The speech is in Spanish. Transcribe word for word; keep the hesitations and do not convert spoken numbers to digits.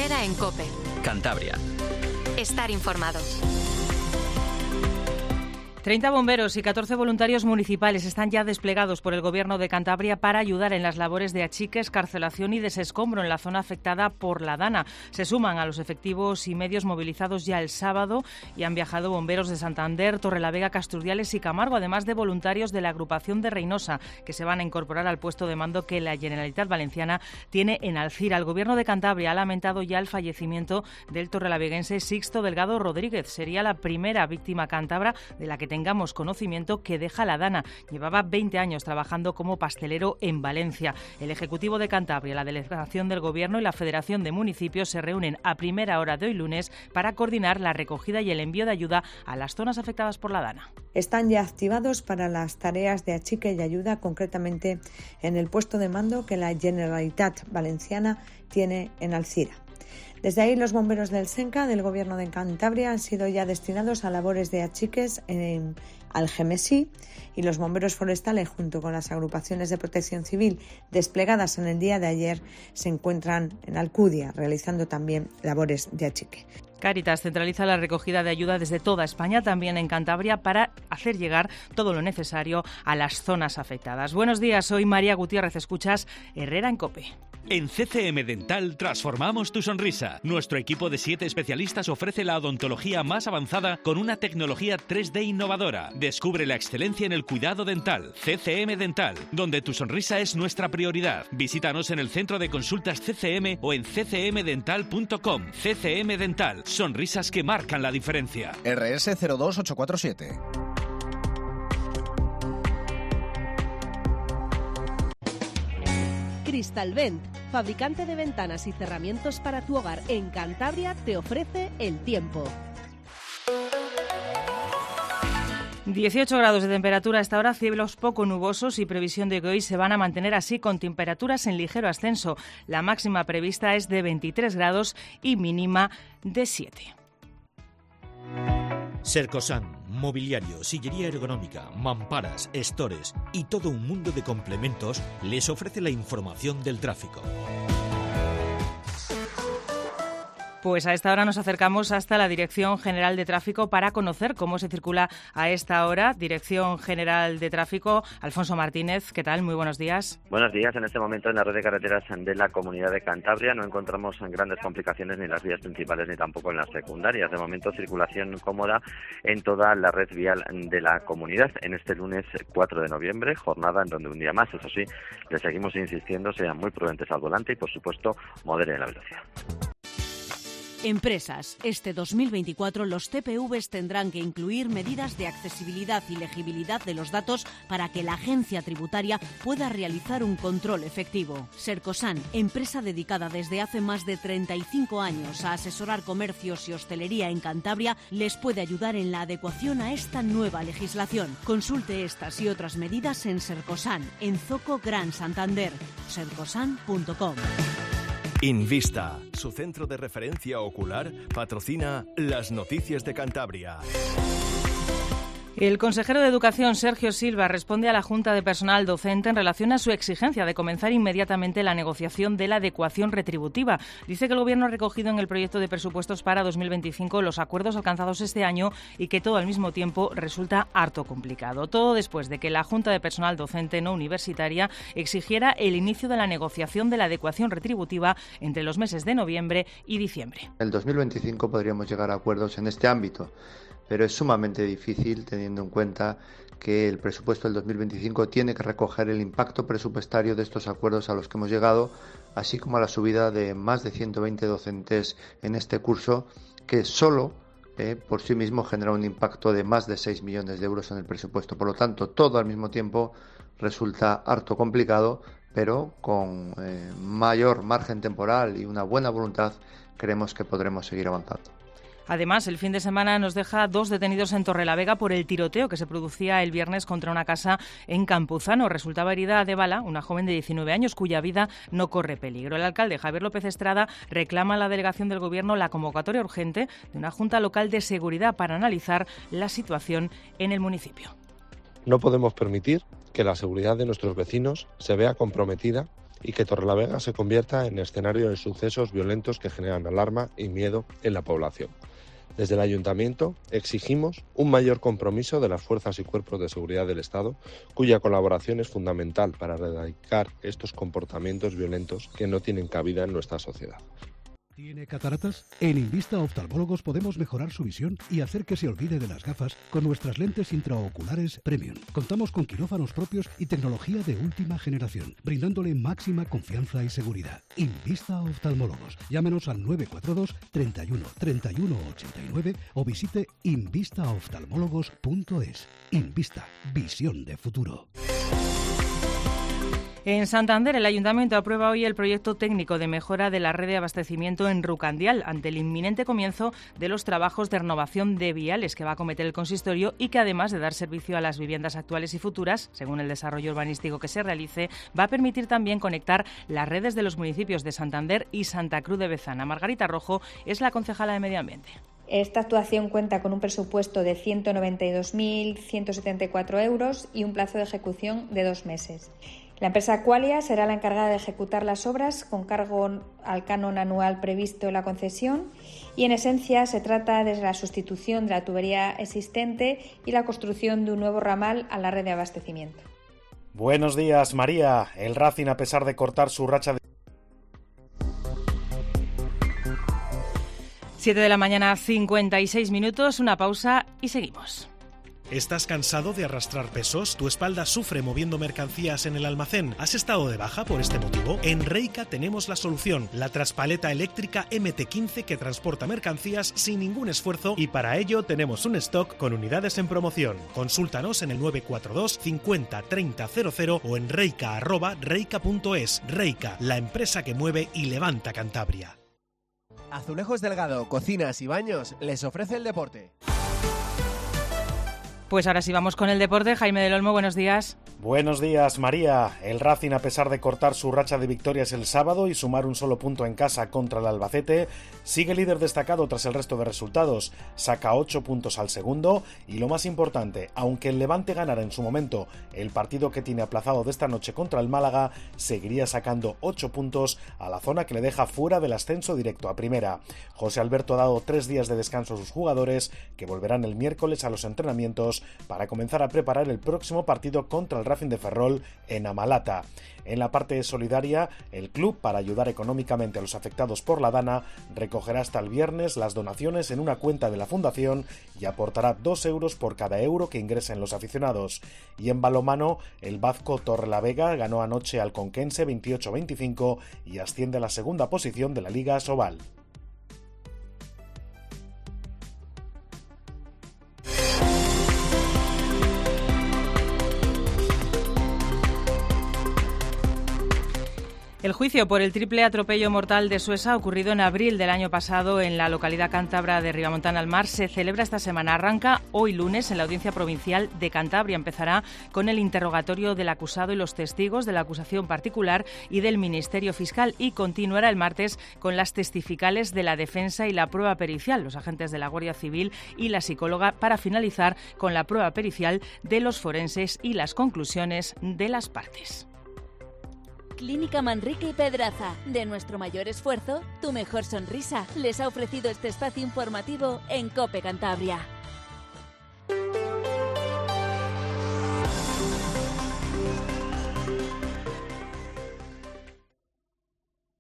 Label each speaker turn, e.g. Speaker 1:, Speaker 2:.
Speaker 1: Herrera en COPE.
Speaker 2: Cantabria.
Speaker 1: Estar informado.
Speaker 3: treinta bomberos y catorce voluntarios municipales están ya desplegados por el Gobierno de Cantabria para ayudar en las labores de achique, escarcelación y desescombro en la zona afectada por la Dana. Se suman a los efectivos y medios movilizados ya el sábado y han viajado bomberos de Santander, Torrelavega, Casturdiales y Camargo, además de voluntarios de la agrupación de Reynosa, que se van a incorporar al puesto de mando que la Generalitat Valenciana tiene en Alcira. El Gobierno de Cantabria ha lamentado ya el fallecimiento del torrelaveguense Sixto Delgado Rodríguez. Sería la primera víctima cántabra de la que tengamos conocimiento que deja la Dana. Llevaba veinte años trabajando como pastelero en Valencia. El Ejecutivo de Cantabria, la Delegación del Gobierno y la Federación de Municipios se reúnen a primera hora de hoy lunes para coordinar la recogida y el envío de ayuda a las zonas afectadas por la Dana.
Speaker 4: Están ya activados para las tareas de achique y ayuda, concretamente en el puesto de mando que la Generalitat Valenciana tiene en Alcira. Desde ahí, los bomberos del SENCA, del Gobierno de Cantabria, han sido ya destinados a labores de achiques en Algemesí, y los bomberos forestales, junto con las agrupaciones de protección civil desplegadas en el día de ayer, se encuentran en Alcudia, realizando también labores de achique.
Speaker 3: Cáritas centraliza la recogida de ayuda desde toda España, también en Cantabria, para hacer llegar todo lo necesario a las zonas afectadas. Buenos días, soy María Gutiérrez, escuchas Herrera en COPE.
Speaker 5: En C C M Dental transformamos tu sonrisa. Nuestro equipo de siete especialistas ofrece la odontología más avanzada con una tecnología tres D innovadora. Descubre la excelencia en el cuidado dental. C C M Dental, donde tu sonrisa es nuestra prioridad. Visítanos en el centro de consultas C C M o en c c m dental punto com. C C M Dental, sonrisas que marcan la diferencia.
Speaker 6: R S cero dos ocho cuatro siete.
Speaker 7: Cristalvent, fabricante de ventanas y cerramientos para tu hogar en Cantabria, te ofrece el tiempo.
Speaker 3: dieciocho grados de temperatura a esta hora, cielos poco nubosos y previsión de que hoy se van a mantener así con temperaturas en ligero ascenso. La máxima prevista es de veintitrés grados y mínima de siete.
Speaker 8: Sercosan, mobiliario, sillería ergonómica, mamparas, estores y todo un mundo de complementos les ofrece la información del tráfico.
Speaker 3: Pues a esta hora nos acercamos hasta la Dirección General de Tráfico para conocer cómo se circula a esta hora. Dirección General de Tráfico, Alfonso Martínez, ¿qué tal? Muy buenos días.
Speaker 9: Buenos días. En este momento en la red de carreteras de la Comunidad de Cantabria no encontramos grandes complicaciones ni en las vías principales ni tampoco en las secundarias. De momento, circulación cómoda en toda la red vial de la comunidad en este lunes cuatro de noviembre, jornada en donde un día más, eso sí, les seguimos insistiendo, sean muy prudentes al volante y, por supuesto, moderen la velocidad.
Speaker 7: Empresas. Este dos mil veinticuatro los T P Vs tendrán que incluir medidas de accesibilidad y legibilidad de los datos para que la agencia tributaria pueda realizar un control efectivo. Sercosan, empresa dedicada desde hace más de treinta y cinco años a asesorar comercios y hostelería en Cantabria, les puede ayudar en la adecuación a esta nueva legislación. Consulte estas y otras medidas en Sercosan, en Zoco Gran Santander, sercosan punto com.
Speaker 10: Invista, su centro de referencia ocular, patrocina las noticias de Cantabria.
Speaker 3: El consejero de Educación, Sergio Silva, responde a la Junta de Personal Docente en relación a su exigencia de comenzar inmediatamente la negociación de la adecuación retributiva. Dice que el Gobierno ha recogido en el proyecto de presupuestos para dos mil veinticinco los acuerdos alcanzados este año y que todo al mismo tiempo resulta harto complicado. Todo después de que la Junta de Personal Docente no universitaria exigiera el inicio de la negociación de la adecuación retributiva entre los meses de noviembre y diciembre.
Speaker 11: En el dos mil veinticinco podríamos llegar a acuerdos en este ámbito, pero es sumamente difícil teniendo en cuenta que el presupuesto del dos mil veinticinco tiene que recoger el impacto presupuestario de estos acuerdos a los que hemos llegado, así como a la subida de más de ciento veinte docentes en este curso, que solo eh, por sí mismo genera un impacto de más de seis millones de euros en el presupuesto. Por lo tanto, todo al mismo tiempo resulta harto complicado, pero con eh, mayor margen temporal y una buena voluntad creemos que podremos seguir avanzando.
Speaker 3: Además, el fin de semana nos deja dos detenidos en Torrelavega por el tiroteo que se producía el viernes contra una casa en Campuzano. Resultaba herida de bala una joven de diecinueve años cuya vida no corre peligro. El alcalde Javier López Estrada reclama a la delegación del Gobierno la convocatoria urgente de una Junta Local de Seguridad para analizar la situación en el municipio.
Speaker 12: No podemos permitir que la seguridad de nuestros vecinos se vea comprometida
Speaker 2: y que Torrelavega se convierta en escenario de sucesos violentos que generan alarma y miedo en la población. Desde el Ayuntamiento exigimos un mayor compromiso de las fuerzas y cuerpos de seguridad del Estado, cuya colaboración es fundamental para erradicar estos comportamientos violentos que no tienen cabida en nuestra sociedad.
Speaker 12: ¿Tiene cataratas? En Invista Oftalmólogos podemos mejorar su visión y hacer que se olvide de las gafas con nuestras lentes intraoculares Premium. Contamos con quirófanos propios y tecnología de última generación, brindándole máxima confianza y seguridad. Invista Oftalmólogos. Llámenos al nueve cuatro dos, treinta y uno, treinta y uno ochenta y nueve o visite invista oftalmólogos punto es. Invista. Visión de futuro.
Speaker 3: En Santander, el Ayuntamiento aprueba hoy el proyecto técnico de mejora de la red de abastecimiento en Rucandial, ante el inminente comienzo de los trabajos de renovación de viales que va a acometer el consistorio y que, además de dar servicio a las viviendas actuales y futuras, según el desarrollo urbanístico que se realice, va a permitir también conectar las redes de los municipios de Santander y Santa Cruz de Bezana. Margarita Rojo es la concejala de Medio Ambiente.
Speaker 13: Esta actuación cuenta con un presupuesto de ciento noventa y dos mil ciento setenta y cuatro euros y un plazo de ejecución de dos meses. La empresa Qualia será la encargada de ejecutar las obras con cargo al canon anual previsto en la concesión y, en esencia, se trata de la sustitución de la tubería existente y la construcción de un nuevo ramal a la red de abastecimiento.
Speaker 14: Buenos días, María. El Racing, a pesar de cortar su racha de...
Speaker 3: siete de la mañana, cincuenta y seis minutos, una pausa y seguimos.
Speaker 15: ¿Estás cansado de arrastrar pesos? ¿Tu espalda sufre moviendo mercancías en el almacén? ¿Has estado de baja por este motivo? En Reika tenemos la solución, la traspaleta eléctrica eme te quince que transporta mercancías sin ningún esfuerzo, y para ello tenemos un stock con unidades en promoción. Consúltanos en el nueve cuatro dos, cincuenta, treinta, cero cero o en reika arroba reika punto es. Reika, la empresa que mueve y levanta Cantabria.
Speaker 16: Azulejos Delgado, Cocinas y Baños les ofrece el deporte.
Speaker 3: Pues ahora sí vamos con el deporte. Jaime del Olmo, buenos días.
Speaker 14: Buenos días, María. El Racing, a pesar de cortar su racha de victorias el sábado y sumar un solo punto en casa contra el Albacete, sigue líder destacado tras el resto de resultados. Saca ocho puntos al segundo y, lo más importante, aunque el Levante ganara en su momento el partido que tiene aplazado de esta noche contra el Málaga, seguiría sacando ocho puntos a la zona que le deja fuera del ascenso directo a primera. José Alberto ha dado tres días de descanso a sus jugadores, que volverán el miércoles a los entrenamientos para comenzar a preparar el próximo partido contra el Racing de Ferrol en Amalata. En la parte solidaria, el club, para ayudar económicamente a los afectados por la Dana, recogerá hasta el viernes las donaciones en una cuenta de la Fundación y aportará dos euros por cada euro que ingresen los aficionados. Y en balonmano, el Vasco Torrelavega ganó anoche al Conquense veintiocho a veinticinco y asciende a la segunda posición de la Liga Asobal.
Speaker 3: El juicio por el triple atropello mortal de Suesa, ocurrido en abril del año pasado en la localidad cántabra de Ribamontana al Mar, se celebra esta semana. Arranca hoy lunes en la Audiencia Provincial de Cantabria. Empezará con el interrogatorio del acusado y los testigos de la acusación particular y del Ministerio Fiscal, y continuará el martes con las testificales de la defensa y la prueba pericial, los agentes de la Guardia Civil y la psicóloga, para finalizar con la prueba pericial de los forenses y las conclusiones de las partes.
Speaker 17: Clínica Manrique y Pedraza. De nuestro mayor esfuerzo, tu mejor sonrisa. Les ha ofrecido este espacio informativo en COPE Cantabria.